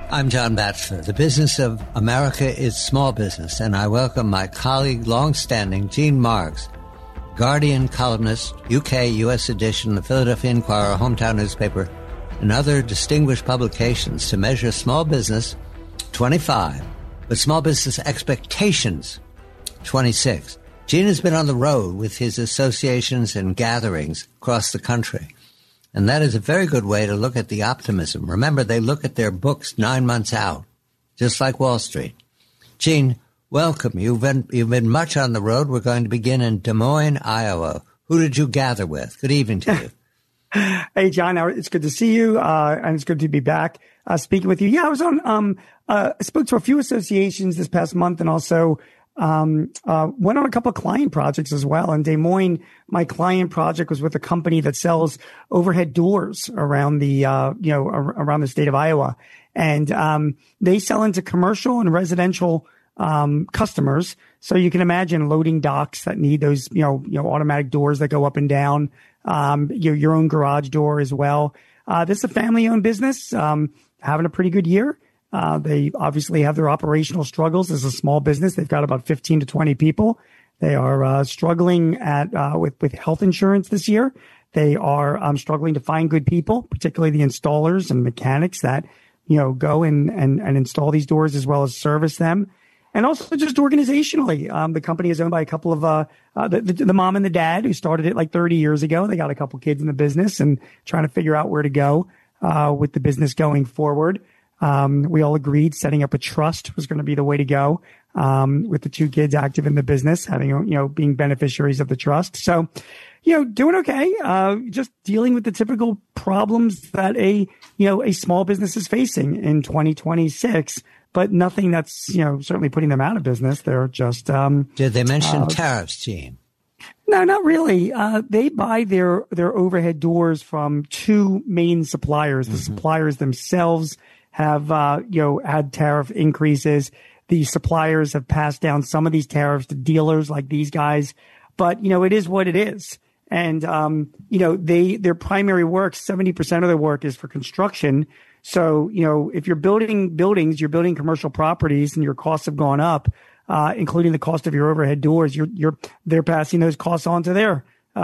I'm John Batchelor. The business of America is small business, and I welcome my colleague, long-standing Gene Marks, Guardian columnist, UK, US edition, the Philadelphia Inquirer, hometown newspaper, and other distinguished publications to measure small business, 25, but small business expectations, 26. Gene has been on the road with his associations and gatherings across the country. And that is a very good way to look at the optimism. Remember, they look at their books 9 months out, just like Wall Street. Gene, welcome. You've been much on the road. We're going to begin in Des Moines, Iowa. Who did you gather with? Good evening to you. Hey, John. It's good to see you, and it's good to be back speaking with you. Yeah, I was on. I spoke to a few associations this past month, and also went on a couple of client projects as well. In Des Moines, my client project was with a company that sells overhead doors around the, around the state of Iowa. And, they sell into commercial and residential, customers. So you can imagine loading docks that need those, automatic doors that go up and down, your own garage door as well. This is a family owned business, having a pretty good year. They obviously have their operational struggles as a small business. They've got about 15 to 20 people. They are struggling with health insurance this year. They are struggling to find good people, particularly the installers and mechanics that go and install these doors as well as service them. And also just organizationally, the company is owned by a couple of the mom and the dad who started it like 30 years ago. They got a couple kids in the business and trying to figure out where to go with the business going forward. We all agreed setting up a trust was going to be the way to go, with the two kids active in the business, having, being beneficiaries of the trust. So, doing okay. Just dealing with the typical problems that a small business is facing in 2026, but nothing that's, certainly putting them out of business. They're just, Did they mention tariffs, Gene? No, not really. They buy their overhead doors from two main suppliers. The suppliers themselves have, had tariff increases. The suppliers have passed down some of these tariffs to dealers like these guys, but, it is what it is. And, their primary work, 70% of their work is for construction. So, if you're building buildings, you're building commercial properties and your costs have gone up, including the cost of your overhead doors, they're passing those costs on to their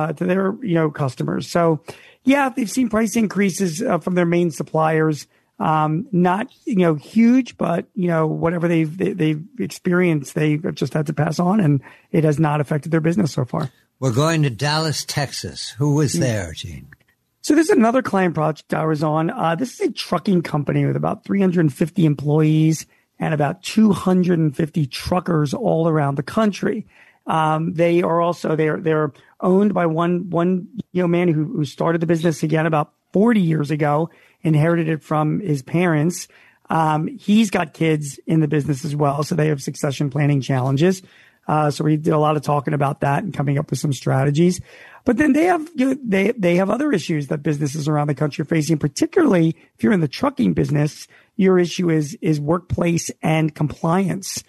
customers. So yeah, they've seen price increases from their main suppliers. Not, huge, but, whatever they've experienced, they've just had to pass on, and it has not affected their business so far. We're going to Dallas, Texas. Who was there, Gene? So this is another client project I was on. This is a trucking company with about 350 employees and about 250 truckers all around the country. They are also, they're owned by one man who started the business again about 40 years ago, inherited it from his parents. He's got kids in the business as well, so they have succession planning challenges. So we did a lot of talking about that and coming up with some strategies. But then they have, they have other issues that businesses around the country are facing, particularly if you're in the trucking business. Your issue is workplace and compliance.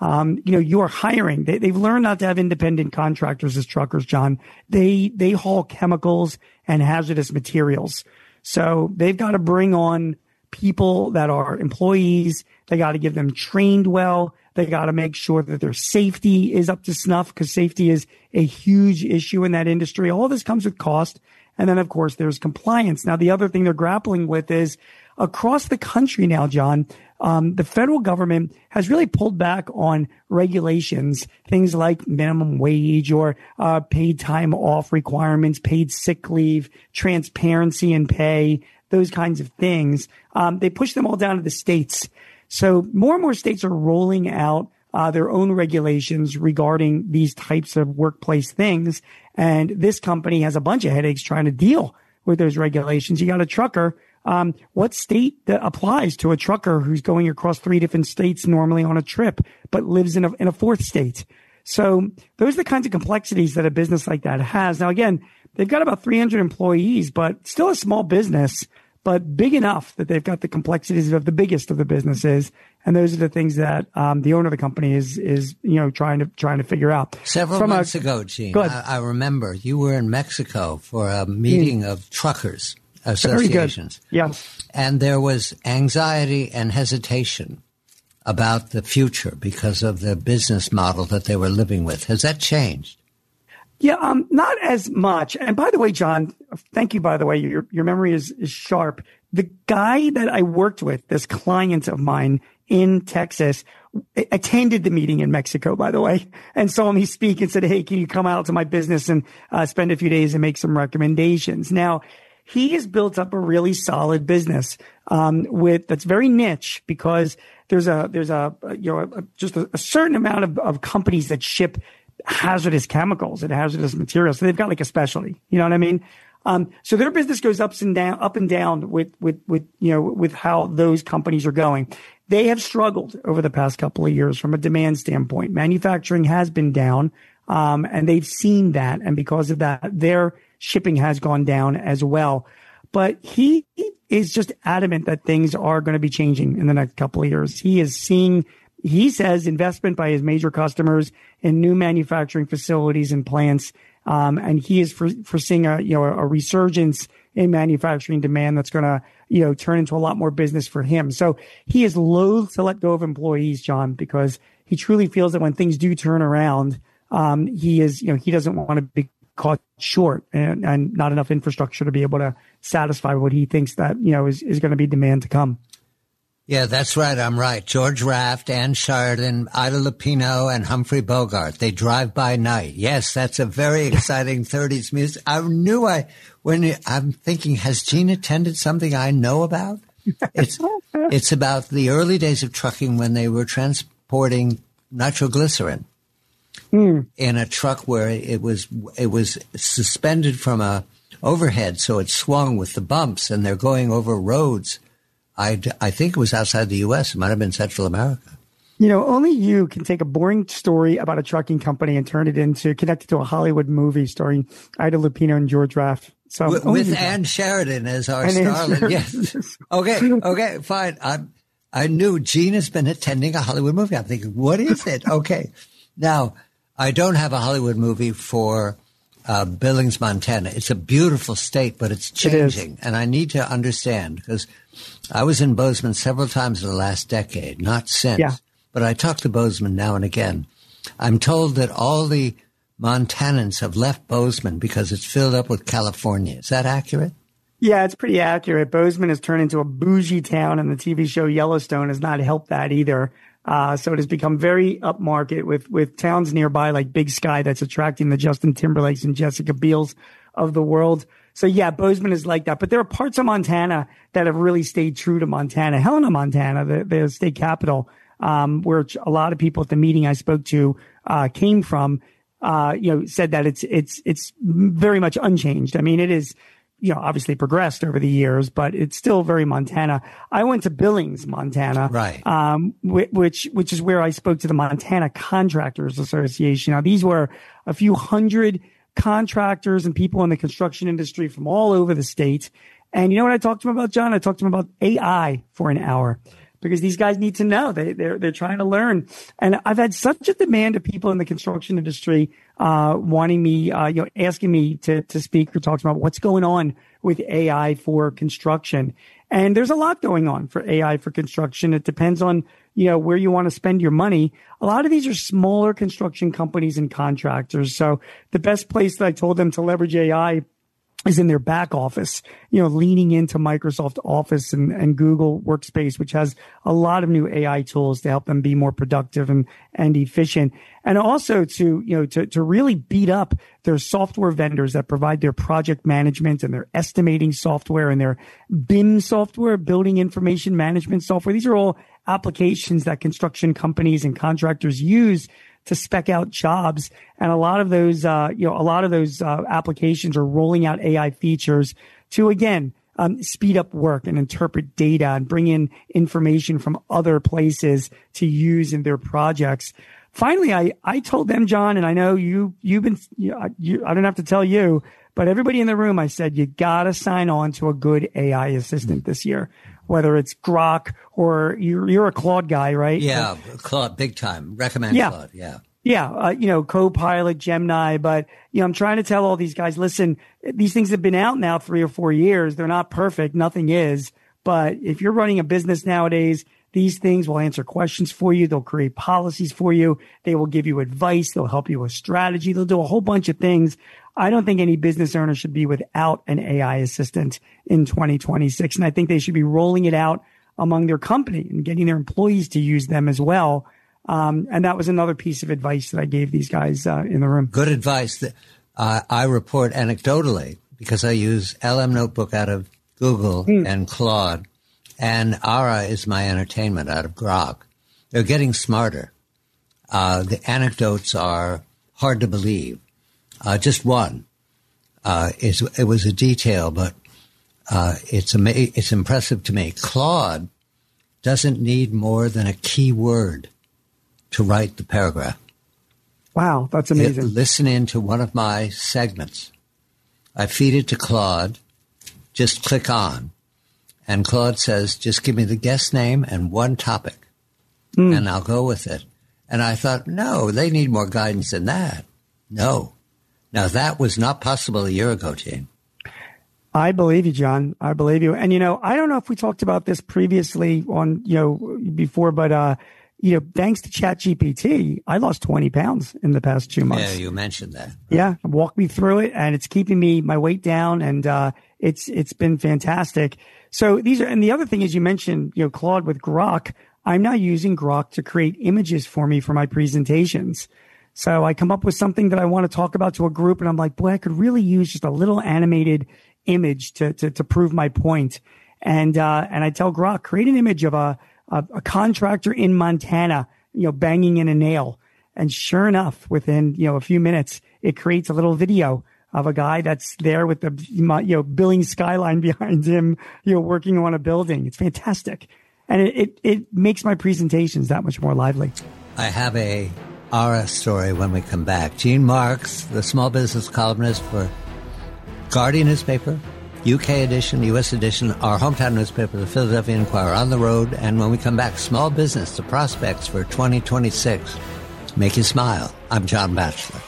You are hiring. They've learned not to have independent contractors as truckers, John. They haul chemicals and hazardous materials. So they've got to bring on people that are employees. They got to give them trained well. They got to make sure that their safety is up to snuff, because safety is a huge issue in that industry. All this comes with cost. And then, of course, there's compliance. Now, the other thing they're grappling with is across the country now, John, the federal government has really pulled back on regulations, things like minimum wage or paid time off requirements, paid sick leave, transparency in pay, those kinds of things. They push them all down to the states. So more and more states are rolling out their own regulations regarding these types of workplace things. And this company has a bunch of headaches trying to deal with those regulations. You got a trucker. What state that applies to a trucker who's going across 3 different states normally on a trip, but lives in a fourth state? So those are the kinds of complexities that a business like that has. Now, again, they've got about 300 employees, but still a small business, but big enough that they've got the complexities of the biggest of the businesses. And those are the things that the owner of the company is trying to figure out. Several months ago, Gene, I remember you were in Mexico for a meeting of truckers. associations. Yes. And there was anxiety and hesitation about the future because of the business model that they were living with. Has that changed? Yeah, not as much. And by the way, John, thank you, by the way. Your memory is sharp. The guy that I worked with, this client of mine in Texas, attended the meeting in Mexico, by the way, and saw me speak and said, hey, can you come out to my business and spend a few days and make some recommendations? Now, he has built up a really solid business that's very niche, because there's just a certain amount of companies that ship hazardous chemicals and hazardous materials. So they've got like a specialty, you know what I mean? So their business goes up and down with how those companies are going. They have struggled over the past couple of years from a demand standpoint. Manufacturing has been down, and they've seen that. And because of that, their shipping has gone down as well. But he is just adamant that things are going to be changing in the next couple of years. He says investment by his major customers in new manufacturing facilities and plants. And he is foreseeing a resurgence in manufacturing demand that's going to, turn into a lot more business for him. So he is loath to let go of employees, John, because he truly feels that when things do turn around, he doesn't want to be caught short and not enough infrastructure to be able to satisfy what he thinks that, is going to be demand to come. Yeah, that's right. I'm right. George Raft, Ann Sheridan, Ida Lupino, and Humphrey Bogart. They drive by night. Yes, that's a very exciting 30s music. I'm thinking, has Gene attended something I know about? It's about the early days of trucking when they were transporting nitroglycerin in a truck where it was suspended from a overhead, so it swung with the bumps, and they're going over roads. I think it was outside the U.S. It might have been Central America. Only you can take a boring story about a trucking company and connect it to a Hollywood movie starring Ida Lupino and George Raft. So with Ann Sheridan as our starlet. Yes. Okay, fine. I knew Gene has been attending a Hollywood movie. I'm thinking, what is it? Okay. Now, I don't have a Hollywood movie for Billings, Montana. It's a beautiful state, but it's changing. And I need to understand, because I was in Bozeman several times in the last decade, not since. Yeah. But I talk to Bozeman now and again. I'm told that all the Montanans have left Bozeman because it's filled up with California. Is that accurate? Yeah, it's pretty accurate. Bozeman has turned into a bougie town, and the TV show Yellowstone has not helped that either. So it has become very upmarket with towns nearby like Big Sky that's attracting the Justin Timberlakes and Jessica Biels of the world. So yeah, Bozeman is like that. But there are parts of Montana that have really stayed true to Montana. Helena, Montana, the state capital, where a lot of people at the meeting I spoke to came from, said that it's very much unchanged. I mean, it is, obviously progressed over the years, but it's still very Montana. I went to Billings, Montana, right? Which is where I spoke to the Montana Contractors Association. Now, these were a few hundred contractors and people in the construction industry from all over the state. And you know what I talked to them about, John? I talked to them about AI for an hour, because these guys need to know. They're trying to learn. And I've had such a demand of people in the construction industry wanting me, asking me to speak or talk about what's going on with AI for construction. And there's a lot going on for AI for construction. It depends on, where you want to spend your money. A lot of these are smaller construction companies and contractors. So the best place that I told them to leverage AI is in their back office, leaning into Microsoft Office and Google Workspace, which has a lot of new AI tools to help them be more productive and efficient. And also to really beat up their software vendors that provide their project management and their estimating software and their BIM software, building information management software. These are all applications that construction companies and contractors use to spec out jobs. And a lot of those applications are rolling out AI features to, again, speed up work and interpret data and bring in information from other places to use in their projects. Finally, I told them, John, and I know I don't have to tell you, but everybody in the room, I said, you gotta sign on to a good AI assistant this year, whether it's Grok or you're a Claude guy, right? Yeah, Claude, big time. Recommend Claude, yeah. Yeah, Copilot, Gemini, but, I'm trying to tell all these guys, listen, these things have been out now 3 or 4 years. They're not perfect. Nothing is. But if you're running a business nowadays, these things will answer questions for you. They'll create policies for you. They will give you advice. They'll help you with strategy. They'll do a whole bunch of things. I don't think any business owner should be without an AI assistant in 2026. And I think they should be rolling it out among their company and getting their employees to use them as well. And that was another piece of advice that I gave these guys in the room. Good advice. I report anecdotally because I use LM Notebook out of Google and Claude, and Ara is my entertainment out of Grok. They're getting smarter. The anecdotes are hard to believe. Just one. It was a detail, but it's impressive to me. Claude doesn't need more than a key word to write the paragraph. Wow, that's amazing. Listen into one of my segments. I feed it to Claude, just click on, and Claude says, just give me the guest name and one topic, and I'll go with it. And I thought, no, they need more guidance than that. No. Now, that was not possible a year ago, Gene. I believe you, John. I believe you. And, I don't know if we talked about this previously on, before, but, thanks to ChatGPT, I lost 20 pounds in the past 2 months. Yeah, you mentioned that. Right? Yeah, walk me through it, and it's keeping my weight down, and it's been fantastic. So and the other thing is, you mentioned, Claude with Grok. I'm now using Grok to create images for me for my presentations. So I come up with something that I want to talk about to a group, and I'm like, boy, I could really use just a little animated image to prove my point. And I tell Grok, create an image of a contractor in Montana, banging in a nail. And sure enough, within, a few minutes, it creates a little video of a guy that's there with the, Billings skyline behind him, working on a building. It's fantastic. And it makes my presentations that much more lively. I have a Ara story when we come back. Gene Marks, the small business columnist for Guardian newspaper, UK edition, US edition, our hometown newspaper, the Philadelphia Inquirer, on the road. And when we come back, small business, the prospects for 2026. Make you smile. I'm John Batchelor.